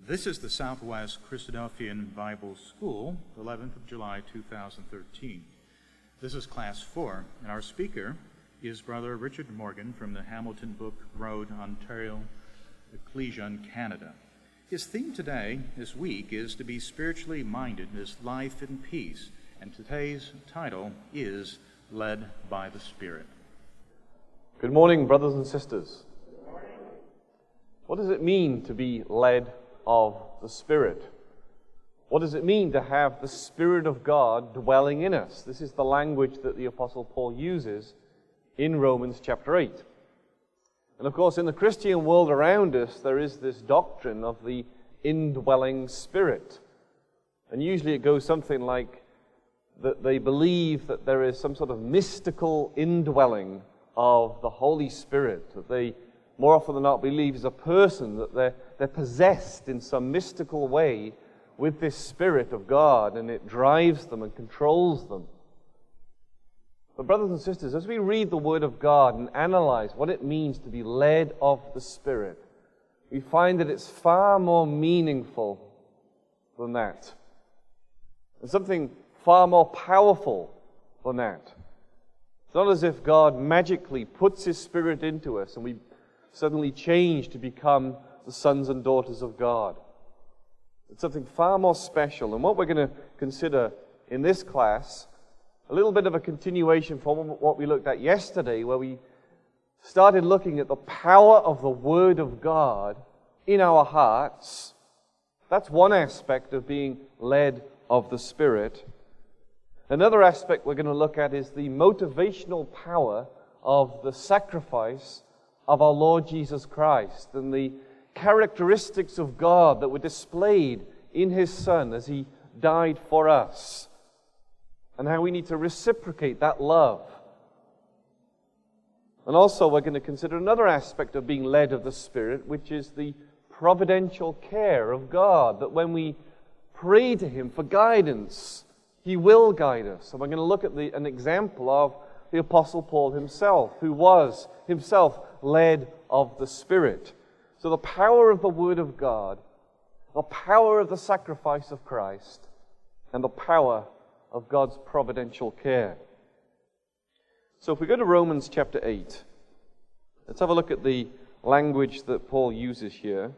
This is the Southwest Christadelphian Bible School, 11th of July, 2013. This is Class 4, and our speaker is Brother Richard Morgan from the Hamilton Brook Road, Ontario, Ecclesia in Canada. His theme today, this week, is to be spiritually minded as life and peace, and today's title is Led by the Spirit. Good morning, brothers and sisters. Good morning. What does it mean to be led of the Spirit? What does it mean to have the Spirit of God dwelling in us? This is the language that the Apostle Paul uses in Romans chapter 8. And of course, in the Christian world around us, there is this doctrine of the indwelling Spirit. And usually it goes something like that they believe that there is some sort of mystical indwelling of the Holy Spirit, that they more often than not believe is a person, that they're possessed in some mystical way with this Spirit of God, and it drives them and controls them. But brothers and sisters, as we read the Word of God and analyze what it means to be led of the Spirit, we find that it's far more meaningful than that. It's something far more powerful than that. It's not as if God magically puts His Spirit into us and we suddenly change to become the sons and daughters of God. It's something far more special. And what we're going to consider in this class, a little bit of a continuation from what we looked at yesterday, where we started looking at the power of the Word of God in our hearts. That's one aspect of being led of the Spirit. Another aspect we're going to look at is the motivational power of the sacrifice of our Lord Jesus Christ and the characteristics of God that were displayed in His Son as He died for us, and how we need to reciprocate that love. And also we're going to consider another aspect of being led of the Spirit, which is the providential care of God, that when we pray to Him for guidance, He will guide us. And we're going to look at an example of the Apostle Paul himself, who was himself led of the Spirit. So the power of the Word of God, the power of the sacrifice of Christ, and the power of God's providential care. So if we go to Romans chapter 8, let's have a look at the language that Paul uses here.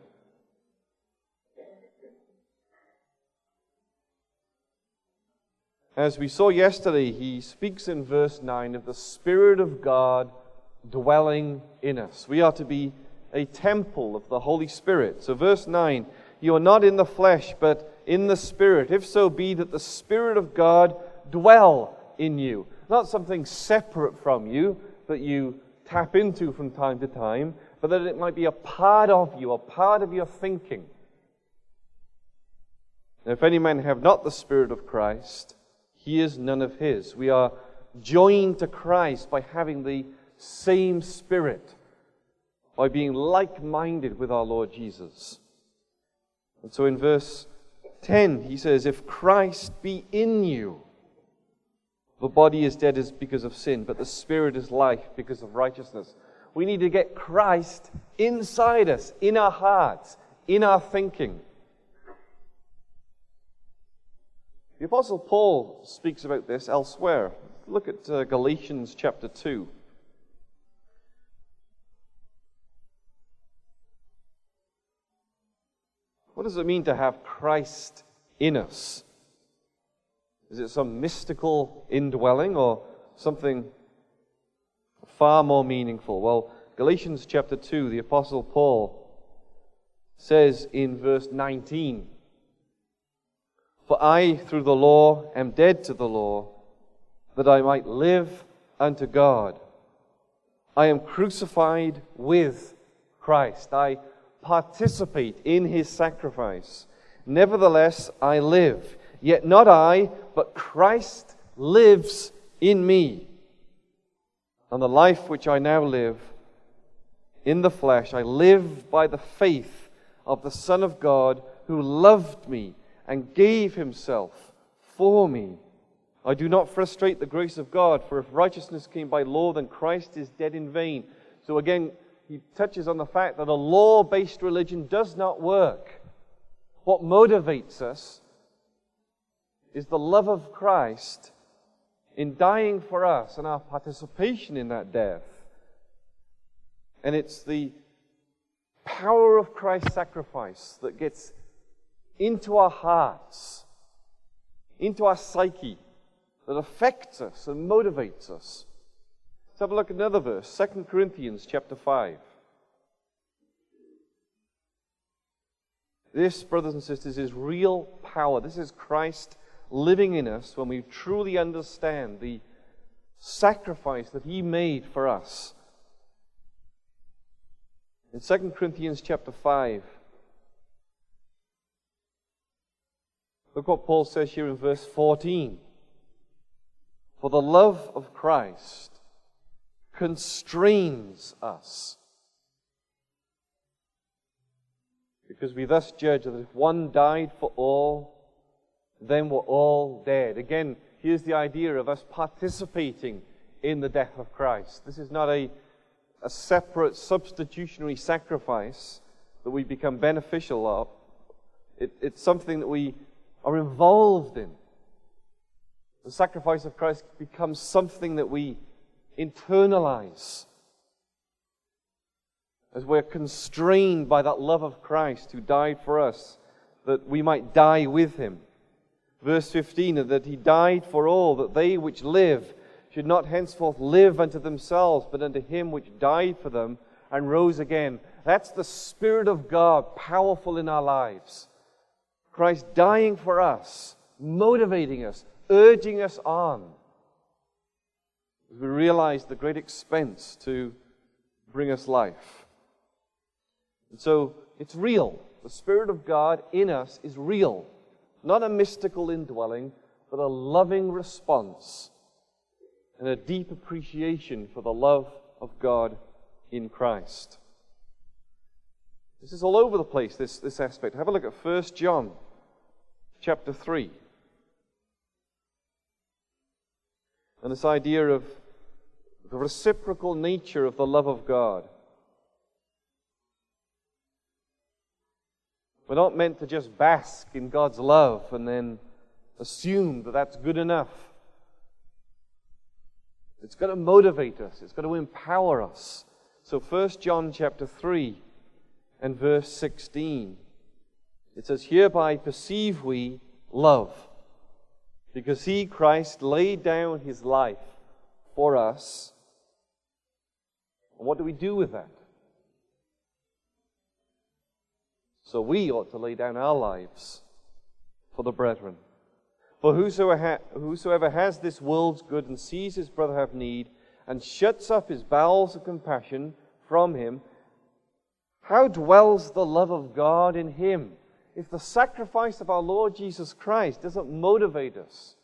As we saw yesterday, he speaks in verse 9 of the Spirit of God dwelling in us. We are to be a temple of the Holy Spirit. So verse 9, you are not in the flesh, but in the Spirit, if so be that the Spirit of God dwell in you. Not something separate from you that you tap into from time to time, but that it might be a part of you, a part of your thinking. Now, if any man have not the Spirit of Christ, he is none of his. We are joined to Christ by having the same Spirit, by being like-minded with our Lord Jesus. And so in verse 10, he says, if Christ be in you, the body is dead because of sin, but the Spirit is life because of righteousness. We need to get Christ inside us, in our hearts, in our thinking. The Apostle Paul speaks about this elsewhere. Look at Galatians chapter 2. What does it mean to have Christ in us? Is it some mystical indwelling or something far more meaningful? Well, Galatians chapter 2, the Apostle Paul says in verse 19, for I, through the law, am dead to the law, that I might live unto God. I am crucified with Christ. I participate in His sacrifice. Nevertheless, I live. Yet not I, but Christ lives in me. And the life which I now live in the flesh, I live by the faith of the Son of God, who loved me and gave Himself for me. I do not frustrate the grace of God, for if righteousness came by law, then Christ is dead in vain. So again, he touches on the fact that a law-based religion does not work. What motivates us is the love of Christ in dying for us and our participation in that death. And it's the power of Christ's sacrifice that gets into our hearts, into our psyche, that affects us and motivates us. Let's have a look at another verse, 2 Corinthians chapter 5. This, brothers and sisters, is real power. This is Christ living in us when we truly understand the sacrifice that He made for us. In 2 Corinthians chapter 5, look what Paul says here in verse 14. For the love of Christ constrains us, because we thus judge that if one died for all, then we're all dead. Again, here's the idea of us participating in the death of Christ. This is not a separate substitutionary sacrifice that we become beneficial of. It's something that we are involved in. The sacrifice of Christ becomes something that we internalize as we're constrained by that love of Christ who died for us, that we might die with Him. Verse 15, that He died for all, that they which live should not henceforth live unto themselves, but unto Him which died for them and rose again. That's the Spirit of God powerful in our lives. Christ dying for us, motivating us, urging us on, as we realize the great expense to bring us life. And so it's real. The Spirit of God in us is real. Not a mystical indwelling, but a loving response and a deep appreciation for the love of God in Christ. This is all over the place, this aspect. Have a look at 1 John chapter 3. And this idea of the reciprocal nature of the love of God. We're not meant to just bask in God's love and then assume that that's good enough. It's got to motivate us. It's got to empower us. So 1 John chapter 3 and verse 16. It says, hereby perceive we love, because He, Christ, laid down His life for us. And what do we do with that? So we ought to lay down our lives for the brethren. For whosoever has this world's good and sees his brother have need, and shuts up his bowels of compassion from him, how dwells the love of God in him? If the sacrifice of our Lord Jesus Christ doesn't motivate us,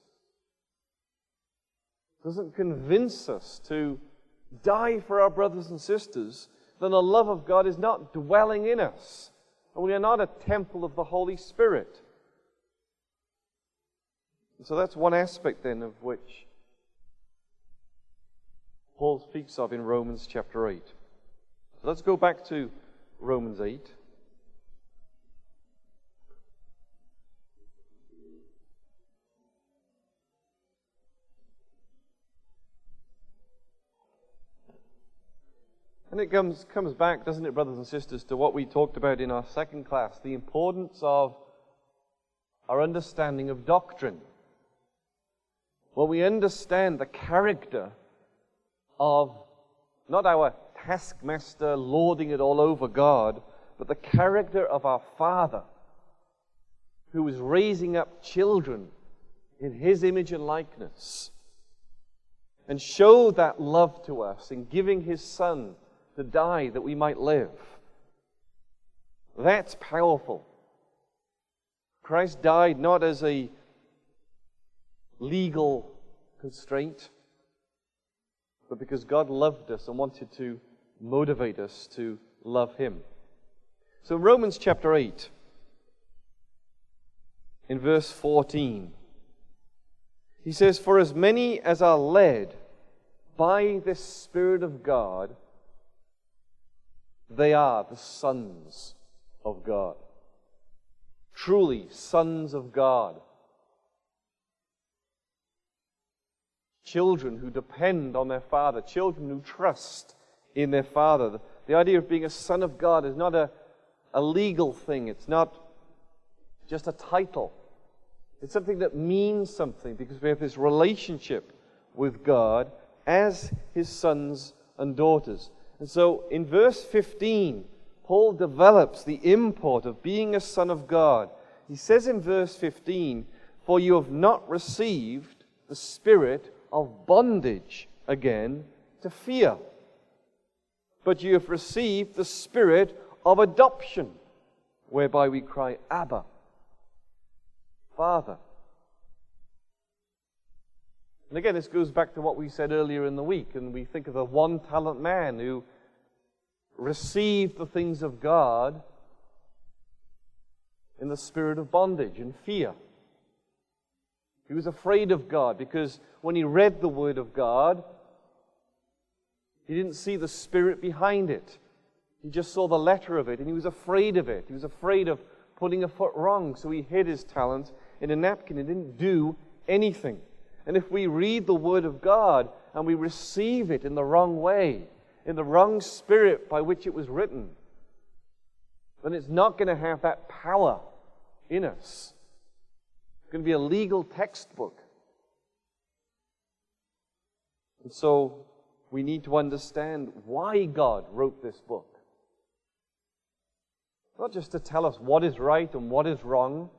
doesn't convince us to die for our brothers and sisters, then the love of God is not dwelling in us. And we are not a temple of the Holy Spirit. And so that's one aspect then of which Paul speaks of in Romans chapter 8. So let's go back to Romans 8. And it comes back, doesn't it, brothers and sisters, to what we talked about in our second class, the importance of our understanding of doctrine. When we understand the character of not our taskmaster lording it all over God, but the character of our Father, who is raising up children in His image and likeness, and showed that love to us in giving His Son to die that we might live. That's powerful. Christ died not as a legal constraint, but because God loved us and wanted to motivate us to love Him. So Romans chapter 8, in verse 14, he says, for as many as are led by the Spirit of God, they are the sons of God. truly sons of God. Children who depend on their Father, children who trust in their Father. The idea of being a son of God is not a legal thing. It's not just a title. It's something that means something because we have this relationship with God as His sons and daughters. And so in verse 15, Paul develops the import of being a son of God. He says in verse 15, "For you have not received the spirit of bondage again to fear, but you have received the spirit of adoption, whereby we cry, Abba, Father." And again, this goes back to what we said earlier in the week, and we think of the one-talent man who received the things of God in the spirit of bondage and fear. He was afraid of God because when he read the Word of God, he didn't see the spirit behind it. He just saw the letter of it, and he was afraid of it. He was afraid of putting a foot wrong, so he hid his talent in a napkin and didn't do anything. And if we read the Word of God and we receive it in the wrong way, in the wrong spirit by which it was written, then it's not going to have that power in us. It's going to be a legal textbook. And so we need to understand why God wrote this book. Not just to tell us what is right and what is wrong,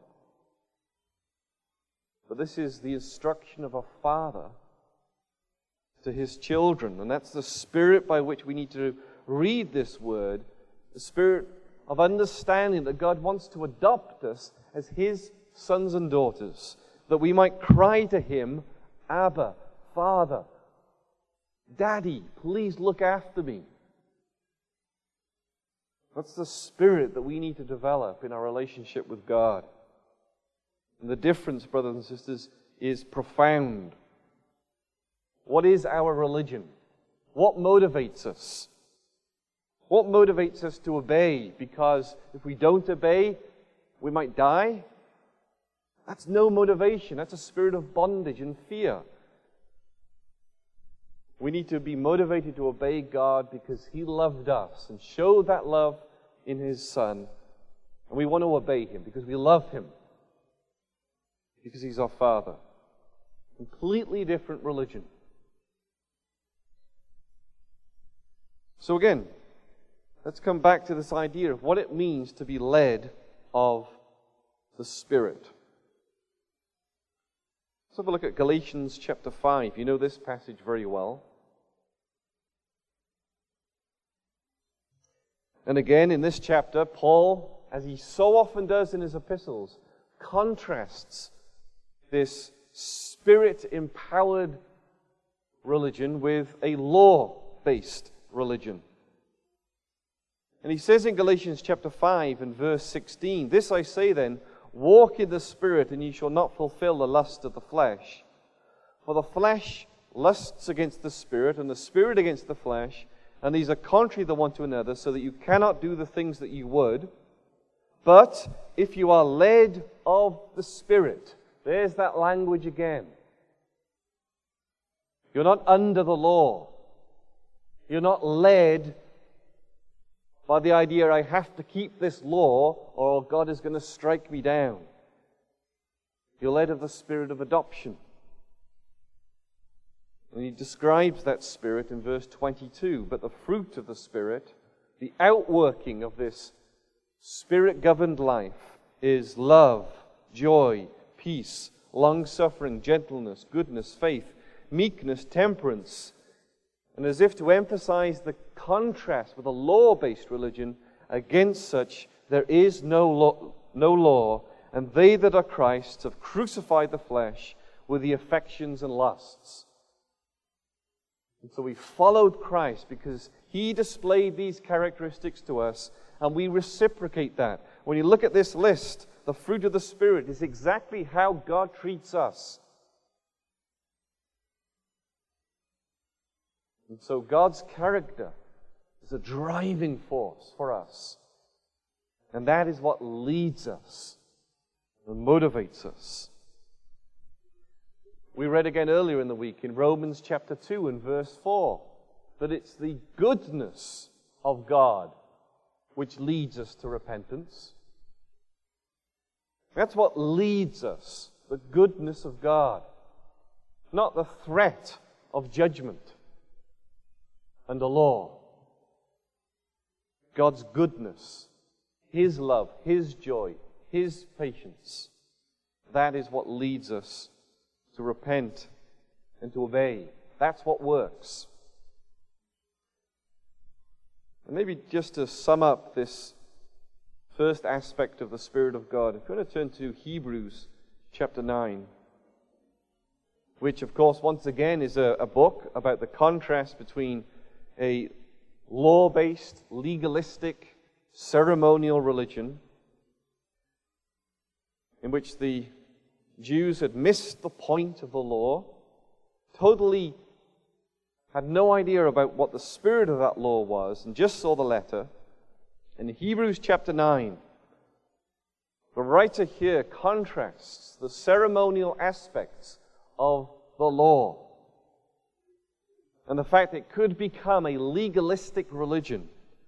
but this is the instruction of a father to his children. And that's the spirit by which we need to read this word, the spirit of understanding that God wants to adopt us as His sons and daughters, that we might cry to Him, Abba, Father, Daddy, please look after me. That's the spirit that we need to develop in our relationship with God. And the difference, brothers and sisters, is profound. What is our religion? What motivates us? What motivates us to obey? Because if we don't obey, we might die? That's no motivation. That's a spirit of bondage and fear. We need to be motivated to obey God because He loved us and showed that love in His Son. And we want to obey Him because we love Him. Because He's our Father. Completely different religion. So again, let's come back to this idea of what it means to be led of the Spirit. Let's have a look at Galatians chapter 5. You know this passage very well. And again, in this chapter, Paul, as he so often does in his epistles, contrasts this Spirit-empowered religion with a law-based religion. And he says in Galatians chapter 5 and verse 16, "This I say then, walk in the Spirit, and ye shall not fulfill the lust of the flesh. For the flesh lusts against the Spirit, and the Spirit against the flesh, and these are contrary the one to another, so that you cannot do the things that you would. But if you are led of the Spirit," there's that language again. You're not under the law. You're not led by the idea, I have to keep this law or God is going to strike me down. You're led of the spirit of adoption. And he describes that spirit in verse 22. But the fruit of the Spirit, the outworking of this Spirit-governed life, is love, joy, peace, long-suffering, gentleness, goodness, faith, meekness, temperance. And as if to emphasize the contrast with a law-based religion, against such there is no law, and they that are Christ's have crucified the flesh with the affections and lusts. And so we followed Christ because He displayed these characteristics to us, and we reciprocate that. When you look at this list, the fruit of the Spirit is exactly how God treats us. And so God's character is a driving force for us. And that is what leads us and motivates us. We read again earlier in the week in Romans chapter 2 and verse 4 that it's the goodness of God which leads us to repentance. That's what leads us, the goodness of God, not the threat of judgment and the law. God's goodness, His love, His joy, His patience, that is what leads us to repent and to obey. That's what works. And maybe just to sum up this first aspect of the Spirit of God, if you want to turn to Hebrews chapter 9, which of course once again is a book about the contrast between a law-based, legalistic, ceremonial religion in which the Jews had missed the point of the law, totally had no idea about what the spirit of that law was, and just saw the letter. In Hebrews chapter 9, the writer here contrasts the ceremonial aspects of the law and the fact it could become a legalistic religion,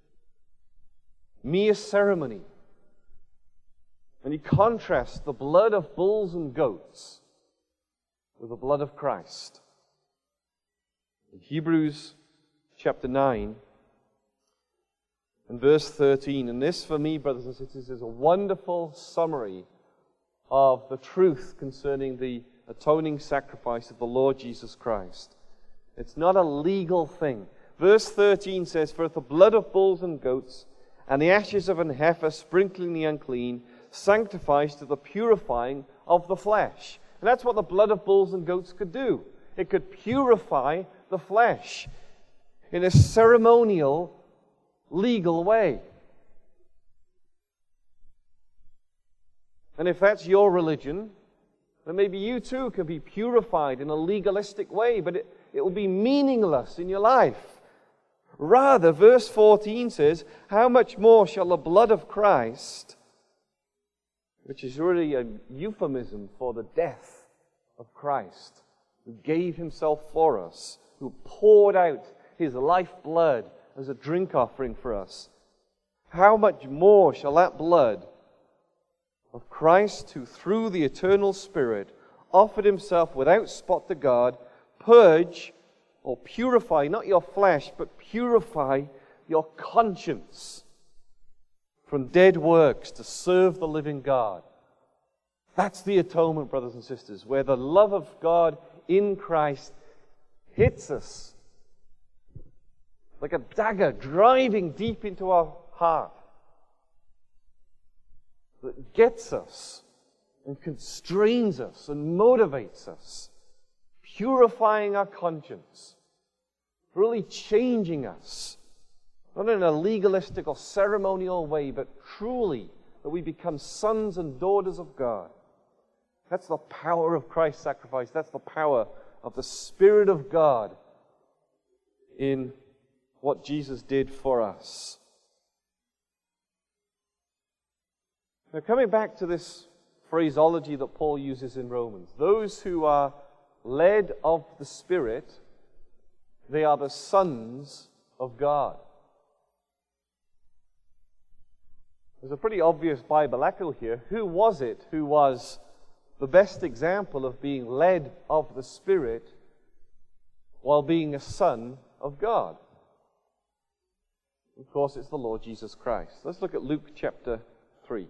mere ceremony. And he contrasts the blood of bulls and goats with the blood of Christ. In Hebrews chapter 9 and verse 13, and this for me, brothers and sisters, is a wonderful summary of the truth concerning the atoning sacrifice of the Lord Jesus Christ. It's not a legal thing. Verse 13 says, "For if the blood of bulls and goats and the ashes of an heifer sprinkling the unclean sanctifies to the purifying of the flesh." And that's what the blood of bulls and goats could do. It could purify the flesh in a ceremonial, legal way. And if that's your religion, then maybe you too can be purified in a legalistic way, but it will be meaningless in your life. Rather, verse 14 says, "How much more shall the blood of Christ," which is really a euphemism for the death of Christ, who gave Himself for us, who poured out His lifeblood as a drink offering for us. How much more shall that blood of Christ, who through the eternal Spirit offered Himself without spot to God, purge or purify, not your flesh, but purify your conscience from dead works to serve the living God. That's the atonement, brothers and sisters, where the love of God in Christ hits us like a dagger driving deep into our heart, that gets us and constrains us and motivates us, purifying our conscience, really changing us, not in a legalistic or ceremonial way, but truly that we become sons and daughters of God. That's the power of Christ's sacrifice. That's the power of the Spirit of God in what Jesus did for us. Now, coming back to this phraseology that Paul uses in Romans, those who are led of the Spirit, they are the sons of God. There's a pretty obvious Bible echo here. Who was it who was the best example of being led of the Spirit while being a son of God? Of course, it's the Lord Jesus Christ. Let's look at Luke chapter 3.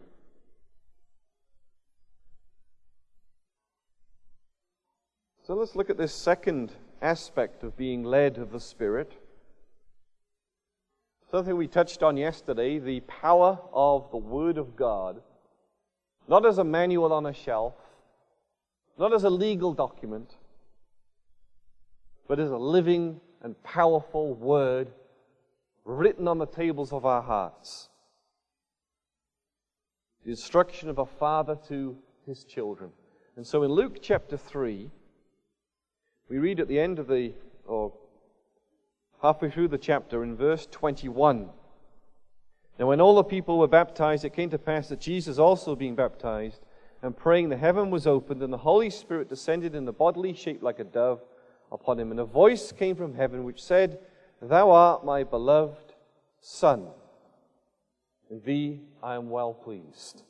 So let's look at this second aspect of being led of the Spirit. Something we touched on yesterday, the power of the Word of God, not as a manual on a shelf, not as a legal document, but as a living and powerful Word written on the tables of our hearts. The instruction of a father to his children. And so in Luke chapter 3, we read at the end of or halfway through the chapter in verse 21. "Now when all the people were baptized, it came to pass that Jesus also being baptized and praying, the heaven was opened, and the Holy Spirit descended in a bodily shape like a dove upon him. And a voice came from heaven which said, Thou art my beloved Son. In thee I am well pleased.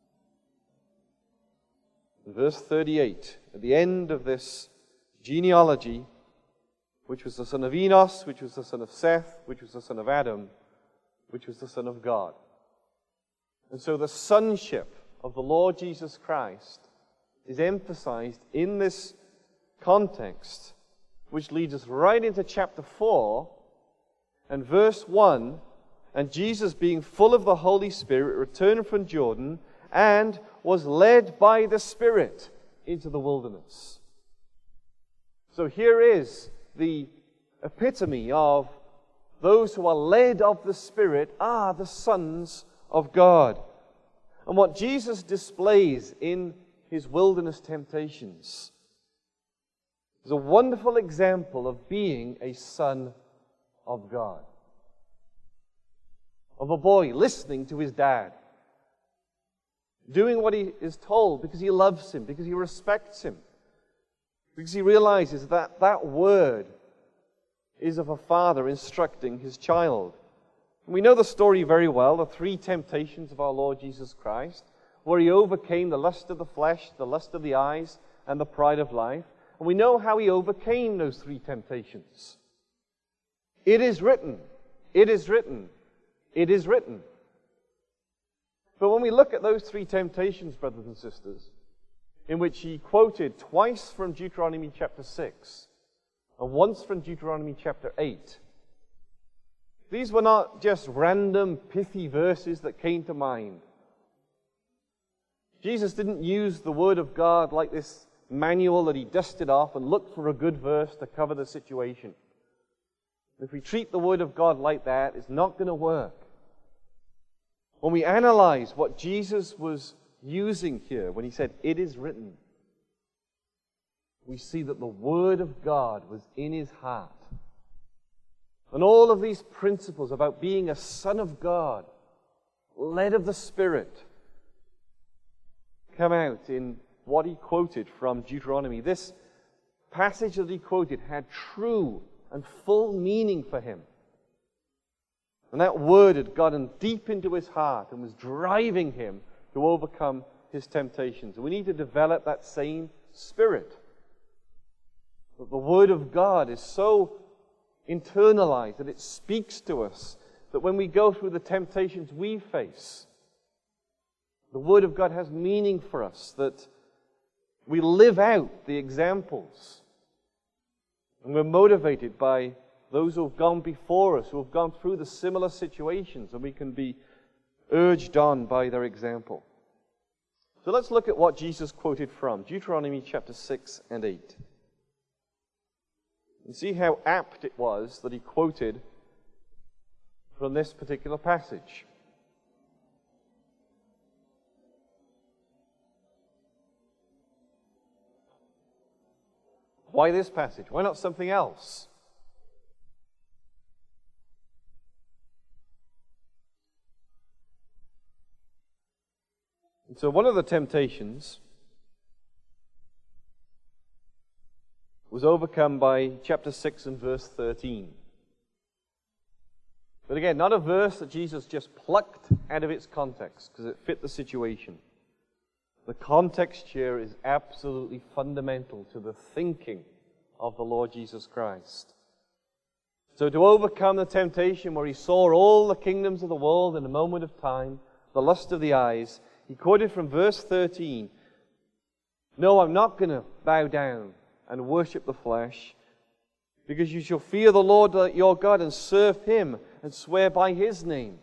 In verse 38, at the end of this genealogy, which was the son of Enos, which was the son of Seth, which was the son of Adam, which was the Son of God. And so the sonship of the Lord Jesus Christ is emphasized in this context, which leads us right into chapter 4 and verse 1. And Jesus, being full of the Holy Spirit, returned from Jordan and was led by the Spirit into the wilderness. So here is the epitome of those who are led of the Spirit are the sons of God. And what Jesus displays in his wilderness temptations is a wonderful example of being a son of God. Of a boy listening to his dad, doing what he is told because he loves him, because he respects him, because he realizes that that word is of a father instructing his child. And we know the story very well, the 3 temptations of our Lord Jesus Christ, where he overcame the lust of the flesh, the lust of the eyes, and the pride of life. And we know how he overcame those 3 temptations. It is written, it is written, it is written. But when we look at those 3 temptations, brothers and sisters, in which he quoted twice from Deuteronomy chapter 6 and once from Deuteronomy chapter 8, these were not just random pithy verses that came to mind. Jesus didn't use the Word of God like this manual that he dusted off and looked for a good verse to cover the situation. If we treat the Word of God like that, it's not going to work. When we analyze what Jesus was using here, when he said, it is written, we see that the Word of God was in his heart. And all of these principles about being a son of God, led of the Spirit, come out in what he quoted from Deuteronomy. This passage that he quoted had true and full meaning for him. And that word had gotten deep into his heart and was driving him to overcome his temptations. And we need to develop that same spirit. That the Word of God is so internalized that it speaks to us, that when we go through the temptations we face, the Word of God has meaning for us, that we live out the examples. And we're motivated by those who have gone before us, who have gone through the similar situations, and we can be urged on by their example. So let's look at what Jesus quoted from Deuteronomy chapter 6 and 8. And see how apt it was that he quoted from this particular passage. Why this passage? Why not something else? And so one of the temptations was overcome by chapter 6 and verse 13. But again, not a verse that Jesus just plucked out of its context because it fit the situation. The context here is absolutely fundamental to the thinking of the Lord Jesus Christ. So to overcome the temptation where he saw all the kingdoms of the world in a moment of time, the lust of the eyes, he quoted from verse 13, "No, I'm not going to bow down and worship the flesh, because you shall fear the Lord your God and serve him and swear by his name."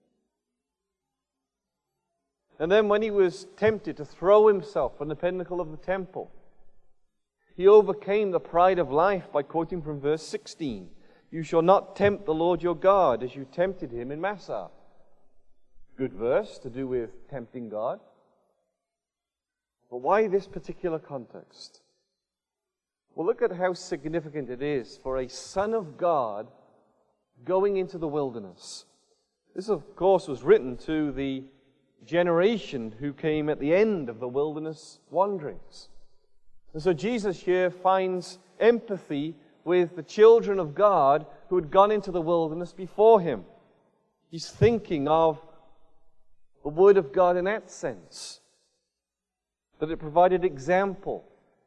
And then when he was tempted to throw himself from the pinnacle of the temple, he overcame the pride of life by quoting from verse 16, "You shall not tempt the Lord your God as you tempted him in Massah." Good verse to do with tempting God. But why this particular context? Well, look at how significant it is for a son of God going into the wilderness. This, of course, was written to the generation who came at the end of the wilderness wanderings. And so Jesus here finds empathy with the children of God who had gone into the wilderness before him. He's thinking of the Word of God in that sense, that it provided example.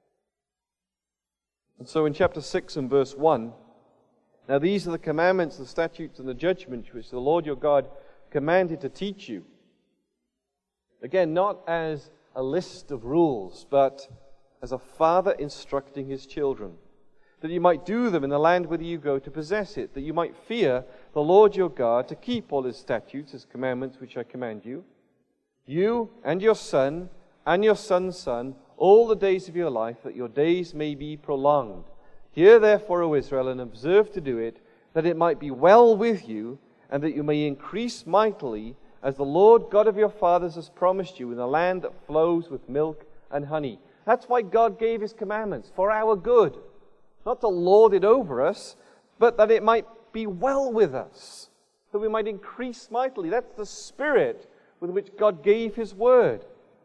And so in chapter 6 and verse 1, now these are the commandments, the statutes, and the judgments which the Lord your God commanded to teach you. Again, not as a list of rules, but as a father instructing his children, that you might do them in the land whither you go to possess it, that you might fear the Lord your God, to keep all his statutes, his commandments, which I command you, you and your son and your son's son, all the days of your life, that your days may be prolonged. Hear therefore, O Israel, and observe to do it, that it might be well with you, and that you may increase mightily, as the Lord God of your fathers has promised you, in the land that flows with milk and honey. That's why God gave his commandments, for our good. Not to lord it over us, but that it might be well with us, that we might increase mightily. That's the spirit with which God gave his word.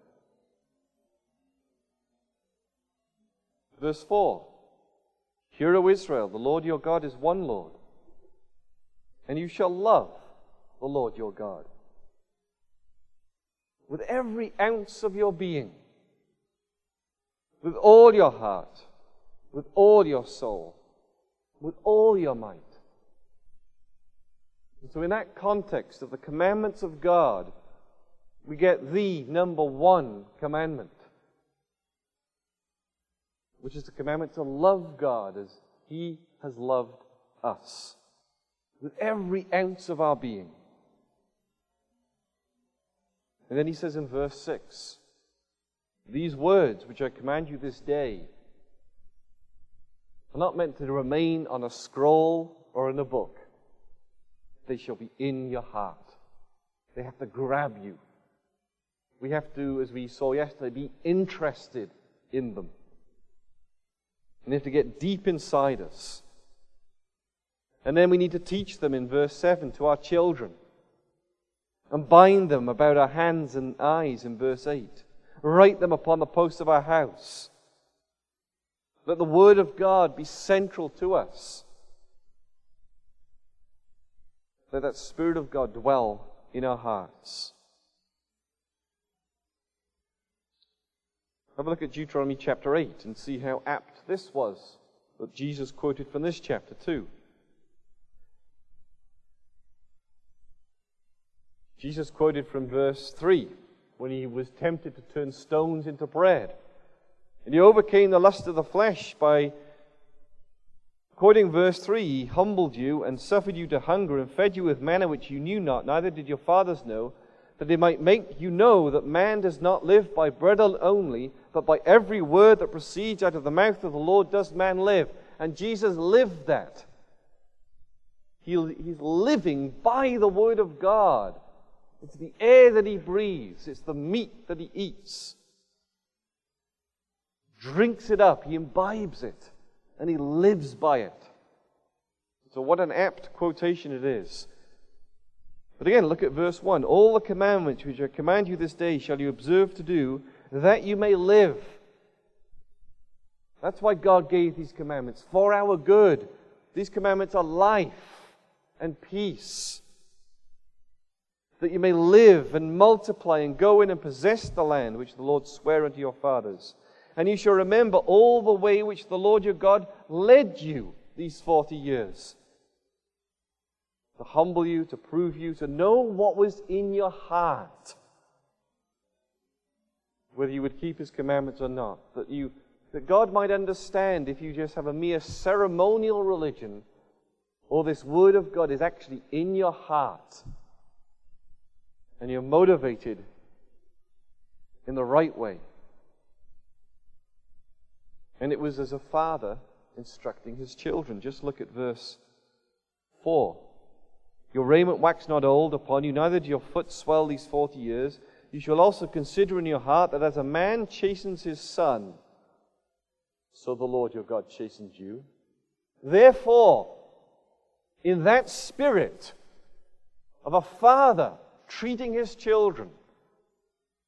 Verse 4, Hear, O Israel, the Lord your God is one Lord, and you shall love the Lord your God with every ounce of your being, with all your heart, with all your soul, with all your might. And so in that context of the commandments of God, we get the number one commandment, which is the commandment to love God as he has loved us, with every ounce of our being. And then he says in verse 6, these words which I command you this day are not meant to remain on a scroll or in a book. They shall be in your heart. They have to grab you. We have to, as we saw yesterday, be interested in them. And they have to get deep inside us. And then we need to teach them in verse 7 to our children. And bind them about our hands and eyes in verse 8. Write them upon the posts of our house. Let the Word of God be central to us. Let that Spirit of God dwell in our hearts. Have a look at Deuteronomy chapter 8 and see how apt this was that Jesus quoted from this chapter too. Jesus quoted from verse 3 when he was tempted to turn stones into bread. And he overcame the lust of the flesh by, quoting verse 3, he humbled you and suffered you to hunger and fed you with manna which you knew not, neither did your fathers know, that they might make you know that man does not live by bread only, but by every word that proceeds out of the mouth of the Lord does man live. And Jesus lived that. He's living by the Word of God. It's the air that he breathes. It's the meat that he eats. Drinks it up. He imbibes it. And he lives by it. So what an apt quotation it is. But again, look at verse 1. All the commandments which I command you this day shall you observe to do, that you may live. That's why God gave these commandments, for our good. These commandments are life and peace. That you may live and multiply and go in and possess the land which the Lord sware unto your fathers. And you shall remember all the way which the Lord your God led you these 40 years. To humble you, to prove you, to know what was in your heart. Whether you would keep his commandments or not. That God might understand if you just have a mere ceremonial religion, or this Word of God is actually in your heart. And you're motivated in the right way. And it was as a father instructing his children. Just look at verse 4. Your raiment wax not old upon you, neither do your foot swell these 40 years. You shall also consider in your heart that as a man chastens his son, so the Lord your God chastens you. Therefore, in that spirit of a father treating his children,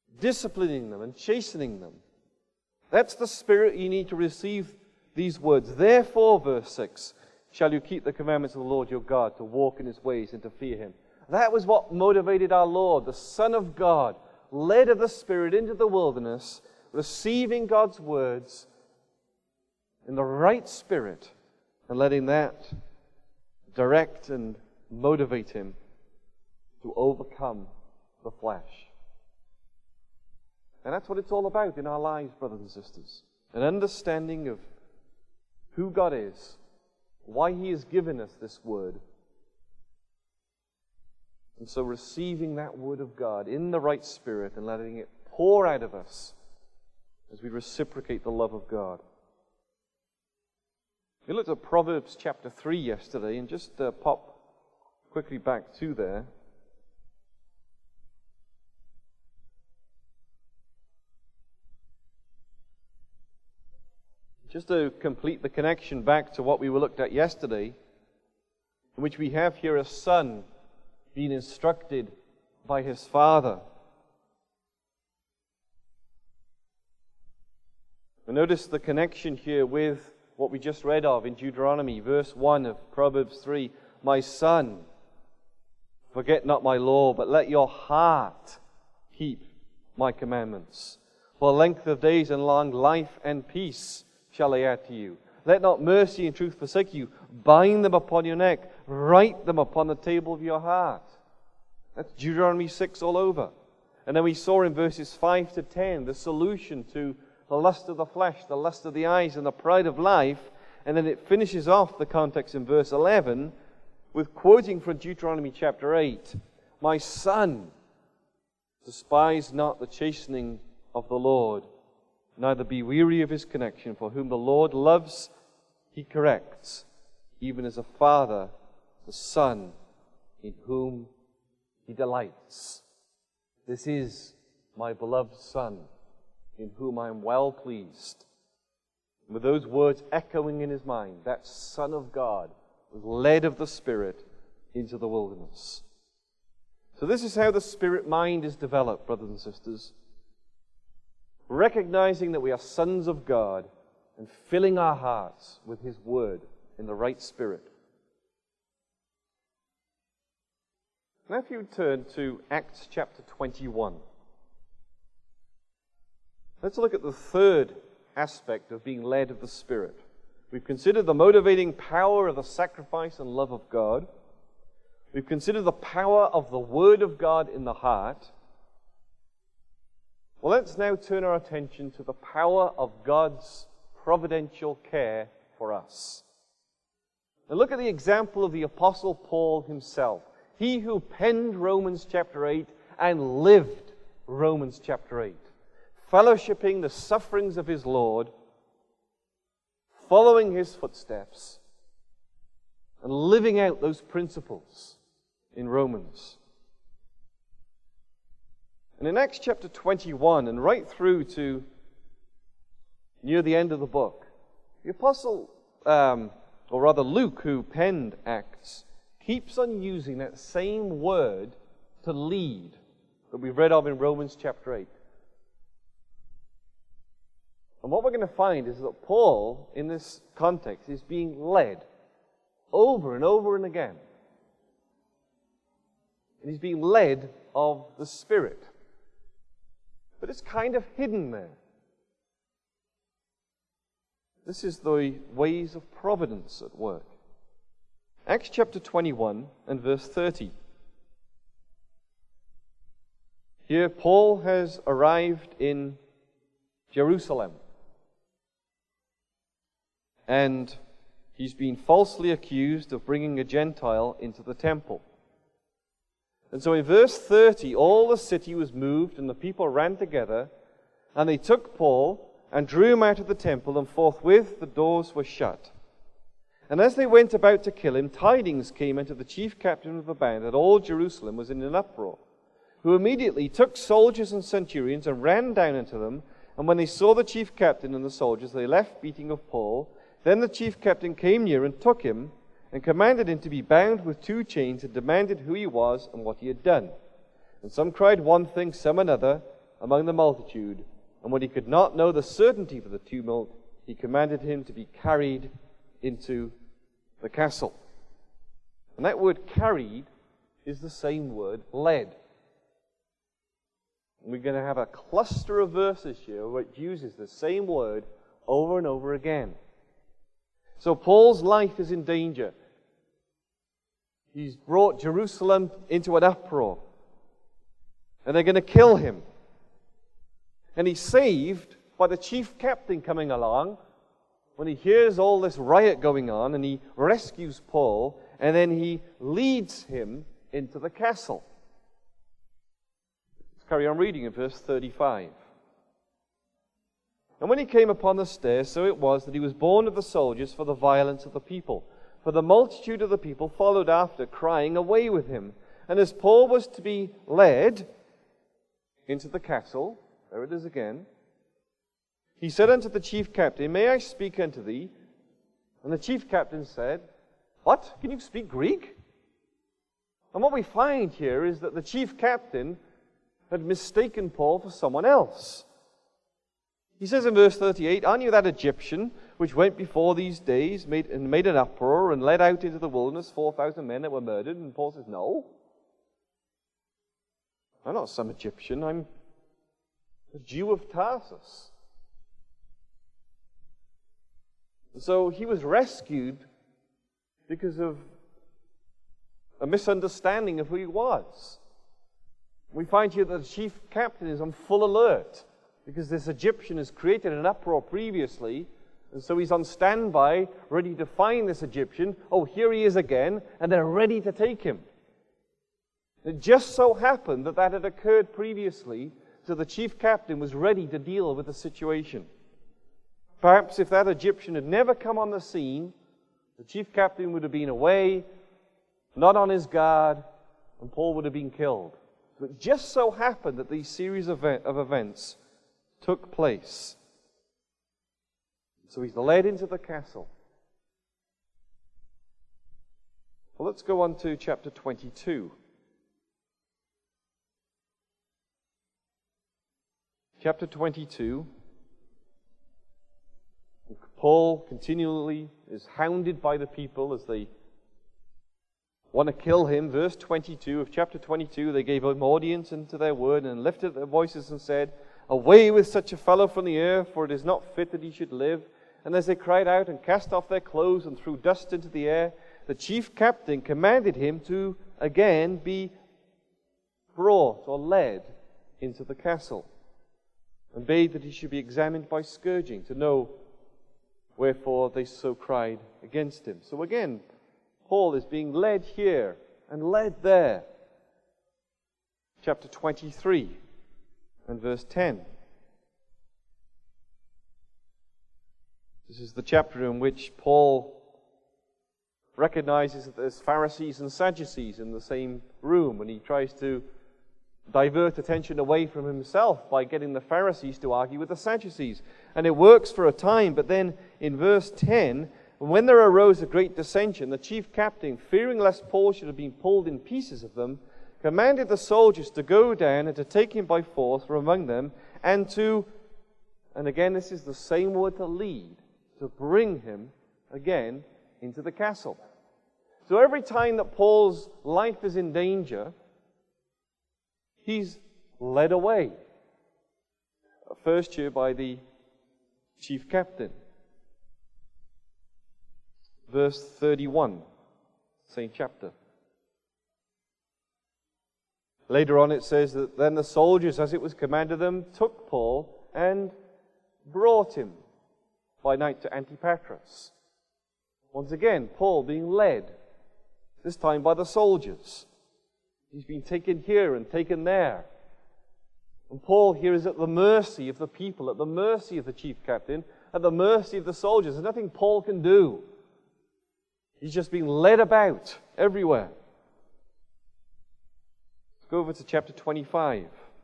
disciplining them and chastening them. That's the spirit you need to receive these words. Therefore, verse 6, shall you keep the commandments of the Lord your God, to walk in his ways and to fear him. That was what motivated our Lord, the Son of God, led of the Spirit into the wilderness, receiving God's words in the right spirit and letting that direct and motivate him to overcome the flesh. And that's what it's all about in our lives, brothers and sisters. An understanding of who God is, why he has given us this word. And so receiving that word of God in the right spirit and letting it pour out of us as we reciprocate the love of God. We looked at Proverbs chapter 3 yesterday, and just pop quickly back to there. Just to complete the connection back to what we looked at yesterday, in which we have here a son being instructed by his father. And notice the connection here with what we just read of in Deuteronomy, verse 1 of Proverbs 3. My son, forget not my law, but let your heart keep my commandments. For length of days and long life and peace shall I add to you. Let not mercy and truth forsake you. Bind them upon your neck. Write them upon the table of your heart. That's Deuteronomy 6 all over. And then we saw in verses 5 to 10 the solution to the lust of the flesh, the lust of the eyes, and the pride of life. And then it finishes off the context in verse 11 with quoting from Deuteronomy chapter 8. My son, despise not the chastening of the Lord, neither be weary of his correction, for whom the Lord loves, he corrects, even as a father the son in whom he delights. This is my beloved Son, in whom I am well pleased. And with those words echoing in his mind, that Son of God was led of the Spirit into the wilderness. So this is how the spirit mind is developed, brothers and sisters. Recognizing that we are sons of God and filling our hearts with his word in the right spirit. Now if you turn to Acts chapter 21. Let's look at the third aspect of being led of the Spirit. We've considered the motivating power of the sacrifice and love of God. We've considered the power of the Word of God in the heart. Well, let's now turn our attention to the power of God's providential care for us. And look at the example of the Apostle Paul himself. He who penned Romans chapter 8 and lived Romans chapter 8. Fellowshipping the sufferings of his Lord, following his footsteps, and living out those principles in Romans. And in Acts chapter 21, and right through to near the end of the book, the apostle, or rather Luke, who penned Acts, keeps on using that same word to lead that we've read of in Romans chapter 8. And what we're going to find is that Paul, in this context, is being led over and over and again. And he's being led of the Spirit. But it's kind of hidden there. This is the ways of providence at work. Acts chapter 21 and verse 30. Here Paul has arrived in Jerusalem. And he's been falsely accused of bringing a Gentile into the temple. And so in verse 30, all the city was moved, and the people ran together, and they took Paul and drew him out of the temple, and forthwith the doors were shut. And as they went about to kill him, tidings came unto the chief captain of the band that all Jerusalem was in an uproar, who immediately took soldiers and centurions and ran down unto them. And when they saw the chief captain and the soldiers, they left beating of Paul. Then the chief captain came near and took him, and commanded him to be bound with 2 chains, and demanded who he was and what he had done. And some cried one thing, some another. among the multitude, and when he could not know the certainty for the tumult, he commanded him to be carried into the castle. And that word carried is the same word led. And we're going to have a cluster of verses here which uses the same word over and over again. So Paul's life is in danger. He's brought Jerusalem into an uproar. And they're going to kill him. And he's saved by the chief captain coming along when he hears all this riot going on, and he rescues Paul, and then he leads him into the castle. Let's carry on reading in verse 35. And when he came upon the stairs, so it was that he was borne of the soldiers for the violence of the people. For the multitude of the people followed after, crying, "Away with him!" And as Paul was to be led into the castle, there it is again, he said unto the chief captain, "May I speak unto thee?" And the chief captain said, "What? Can you speak Greek?" And what we find here is that the chief captain had mistaken Paul for someone else. He says in verse 38, "Aren't you that Egyptian which went before these days, made an uproar, and led out into the wilderness 4,000 men that were murdered?" And Paul says, "No. I'm not some Egyptian. I'm a Jew of Tarsus." So he was rescued because of a misunderstanding of who he was. We find here that the chief captain is on full alert because this Egyptian has created an uproar previously, and so he's on standby, ready to find this Egyptian. Oh, here he is again, and they're ready to take him. It just so happened that that had occurred previously, so the chief captain was ready to deal with the situation. Perhaps if that Egyptian had never come on the scene, the chief captain would have been away, not on his guard, and Paul would have been killed. So it just so happened that these series of events took place. So he's led into the castle. Well, let's go on to chapter 22. Chapter 22. Paul continually is hounded by the people as they want to kill him. Verse 22 of chapter 22, they gave him audience unto their word and lifted their voices and said, "Away with such a fellow from the earth, for it is not fit that he should live." And as they cried out and cast off their clothes and threw dust into the air, the chief captain commanded him to again be brought or led into the castle, and bade that he should be examined by scourging, to know wherefore they so cried against him. So again, Paul is being led here and led there. Chapter 23 and verse 10. This is the chapter in which Paul recognizes that there's Pharisees and Sadducees in the same room, and he tries to divert attention away from himself by getting the Pharisees to argue with the Sadducees. And it works for a time, but then in verse 10, when there arose a great dissension, the chief captain, fearing lest Paul should have been pulled in pieces of them, commanded the soldiers to go down and to take him by force from among them, and again this is the same word, to lead, to bring him again into the castle. So every time that Paul's life is in danger, he's led away. First here by the chief captain. Verse 31, same chapter. Later on it says that then the soldiers, as it was commanded them, took Paul and brought him by night to Antipatris. Once again, Paul being led, this time by the soldiers. He's been taken here and taken there. And Paul here is at the mercy of the people, at the mercy of the chief captain, at the mercy of the soldiers. There's nothing Paul can do. He's just being led about everywhere. Let's go over to chapter 25.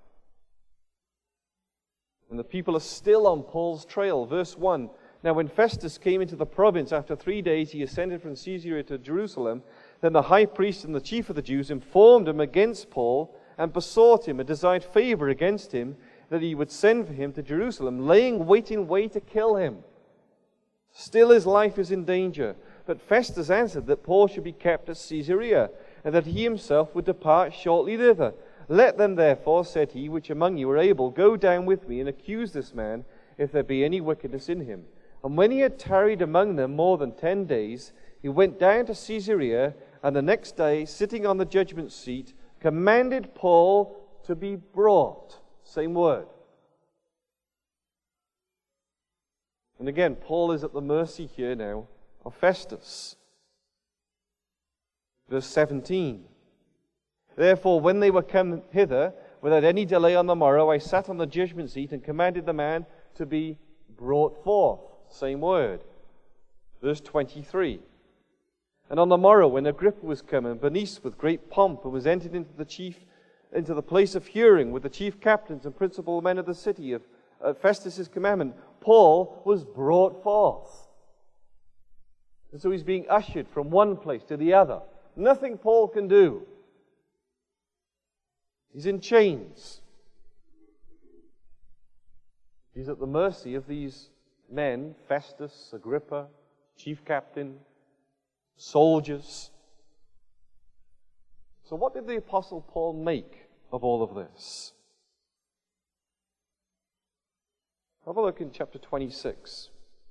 And the people are still on Paul's trail. Verse 1. Now when Festus came into the province, after 3 days he ascended from Caesarea to Jerusalem. Then the high priest and the chief of the Jews informed him against Paul, and besought him and desired favor against him. that he would send for him to Jerusalem, laying wait in way to kill him. Still his life is in danger. But Festus answered that Paul should be kept at Caesarea, and that he himself would depart shortly thither. Let them therefore, said he, which among you are able, go down with me and accuse this man, if there be any wickedness in him. And when he had tarried among them more than 10 days, he went down to Caesarea, and the next day, sitting on the judgment seat, commanded Paul to be brought. Same word. And again, Paul is at the mercy here now of Festus. Verse 17. Therefore, when they were come hither, without any delay on the morrow, I sat on the judgment seat and commanded the man to be brought forth. Same word. Verse 23. And on the morrow, when Agrippa was come, and Bernice with great pomp, and was entered into the place of hearing with the chief captains and principal men of the city of Festus' commandment, Paul was brought forth. And so he's being ushered from one place to the other. Nothing Paul can do. He's in chains. He's at the mercy of these men, Festus, Agrippa, chief captain, soldiers. So what did the Apostle Paul make of all of this? Have a look in chapter 26.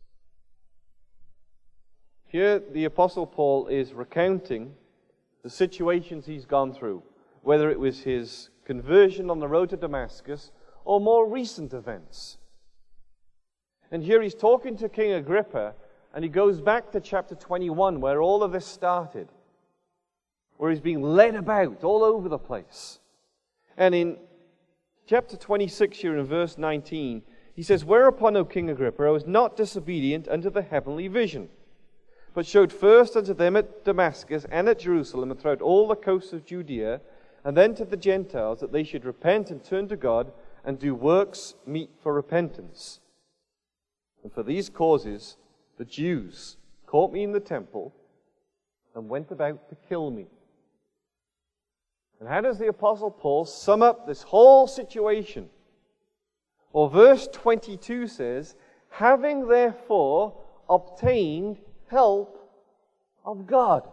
Here the Apostle Paul is recounting the situations he's gone through, whether it was his conversion on the road to Damascus or more recent events. And here he's talking to King Agrippa, and he goes back to chapter 21 where all of this started, where he's being led about all over the place. And in chapter 26 here in verse 19, he says, Whereupon, O King Agrippa, I was not disobedient unto the heavenly vision, but showed first unto them at Damascus and at Jerusalem and throughout all the coasts of Judea, and then to the Gentiles, that they should repent and turn to God and do works meet for repentance. And for these causes the Jews caught me in the temple and went about to kill me. And how does the Apostle Paul sum up this whole situation? Well, verse 22 says, having therefore obtained help of God.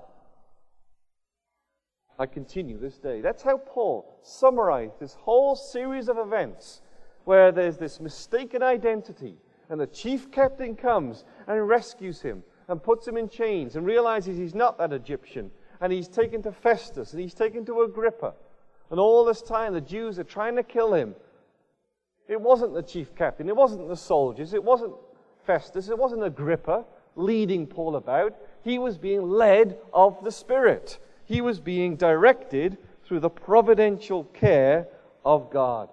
I continue this day. That's how Paul summarized this whole series of events where there's this mistaken identity, and the chief captain comes and rescues him and puts him in chains and realizes he's not that Egyptian, and he's taken to Festus and he's taken to Agrippa. And all this time the Jews are trying to kill him. It wasn't the chief captain, it wasn't the soldiers, it wasn't Festus, it wasn't Agrippa leading Paul about. He was being led of the Spirit. He was being directed through the providential care of God.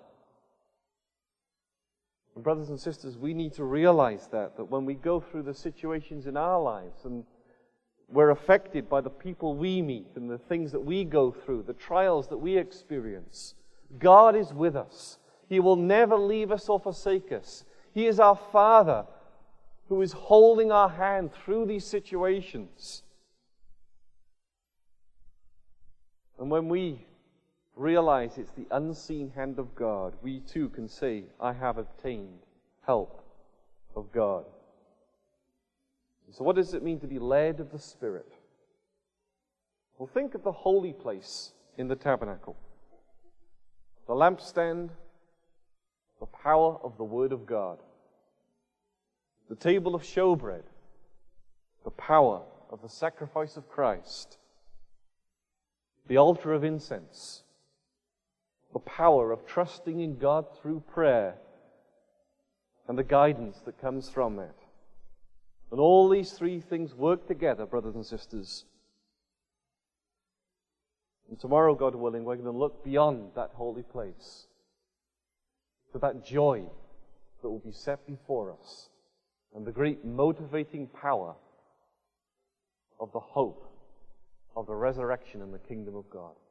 And brothers and sisters, we need to realize that when we go through the situations in our lives and we're affected by the people we meet and the things that we go through, the trials that we experience, God is with us. He will never leave us or forsake us. He is our Father who is holding our hand through these situations. And when we realize it's the unseen hand of God, we too can say, I have obtained help of God. So what does it mean to be led of the Spirit? Well, think of the holy place in the tabernacle. The lampstand, the power of the Word of God. The table of showbread, the power of the sacrifice of Christ. The altar of incense, the power of trusting in God through prayer and the guidance that comes from that. And all these three things work together, brothers and sisters. And tomorrow, God willing, we're going to look beyond that holy place to that joy that will be set before us and the great motivating power of the hope of the resurrection and the kingdom of God.